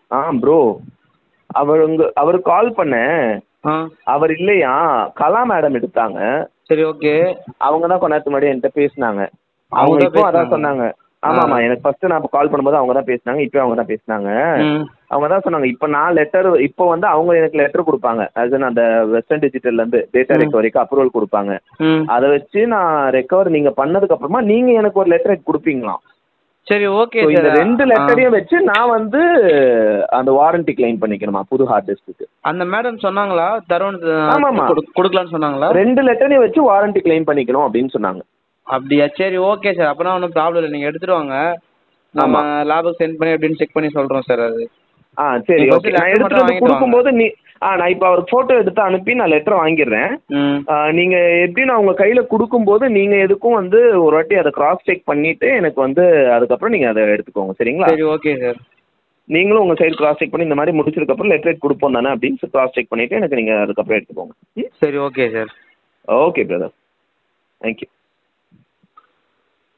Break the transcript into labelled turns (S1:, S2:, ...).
S1: Bro அவருக்கு கால் பண்ணேன்.
S2: ஆ
S1: அவர் இல்லையா, கலா மேடம் எடுத்தாங்க.
S2: சரி ஓகே.
S1: அவங்க தான் கொஞ்ச நேரத்துக்கு முன்னாடி என்கிட்ட பேசினாங்க.
S2: அவங்க
S1: அவங்க
S2: தான்
S1: இப்போ அதான்
S2: பேசுனாங்களா?
S1: சொன்னாங்க.
S2: ஆ
S1: ஆமாம் ஆமாம், எனக்கு ஃபஸ்ட்டு நான் இப்போ கால் பண்ணும்போது அவங்க தான் பேசினாங்க. இப்போ அவங்க தான் பேசினாங்க.
S2: ம்
S1: அவங்க தான் சொன்னாங்க, இப்போ நான் இப்போ வந்து அவங்க எனக்கு லெட்டர் கொடுப்பாங்க. அது அந்த வெஸ்டர்ன் டிஜிட்டல்லேருந்து டேட்டா
S2: ம்
S1: ரெக்கவரிக்கு அப்ரூவல் கொடுப்பாங்க.
S2: ம்
S1: அதை வச்சு நான் ரெக்கவர் நீங்கள் பண்ணதுக்கப்புறமா நீங்கள் எனக்கு ஒரு லெட்டர் கொடுப்பீங்களாம்.
S2: சரி ஓகே
S1: ஸோ இந்த
S2: சார்.
S1: 2 லெட்டரையும் வச்சு நான் வந்து அந்த வாரண்டி கிளைம் பண்ணிக்கணுமா புது ஹார்ட் டிஸ்க்கு?
S2: அந்த மேடம் சொன்னாங்களா தருண்
S1: ஆமாம்மா,
S2: கொடுக்கலான்னு சொன்னாங்களா?
S1: 2 லெட்டரையும் வச்சு வாரண்டி கிளைம் பண்ணிக்கணும் அப்படின்னு சொன்னாங்க.
S2: அப்படியா? சரி ஓகே சார். அப்போனா ஒன்றும் ப்ராப்ளம் இல்லை. நீங்கள் எடுத்துகிட்டு வாங்க. நம்ம
S1: ஆமாம்.
S2: லேபுக்கு சென்ட் பண்ணி எப்படின்னு செக் பண்ணி சொல்கிறோம் சார். அது
S1: சரி
S2: நீங்கள்
S1: ஓகே.
S2: ஃபஸ்ட்டு
S1: நான்
S2: லெட்டர்
S1: எடுத்துகிட்டு
S2: மட்டும்
S1: வந்து
S2: வாங்கிட்டு வாங்க.
S1: கொடுக்கும்போது நான் இப்போ அவருக்கு ஃபோட்டோ எடுத்து அனுப்பி நான் லெட்டர் வாங்கிடுறேன்.
S2: ம்
S1: நீங்கள் எப்படி நான் உங்கள் கையில் கொடுக்கும்போது நீங்கள் எதுக்கும் வந்து ஒரு வாட்டி அதை கிராஸ் செக் பண்ணிவிட்டு எனக்கு வந்து அதுக்கப்புறம் நீங்கள் அதை எடுத்துக்கோங்க, சரிங்களா?
S2: சரி ஓகே சார்.
S1: நீங்களும் உங்கள் சைடு கிராஸ் செக் பண்ணி இந்த மாதிரி முடிச்சதுக்கப்புறம் லெட்டர் கொடுப்போம் தானே அப்படின்னு கிராஸ் செக் பண்ணிவிட்டு எனக்கு நீங்கள் அதுக்கப்புறம் எடுத்துக்கோங்க.
S2: சரி okay sir.
S1: Okay brother, thank you.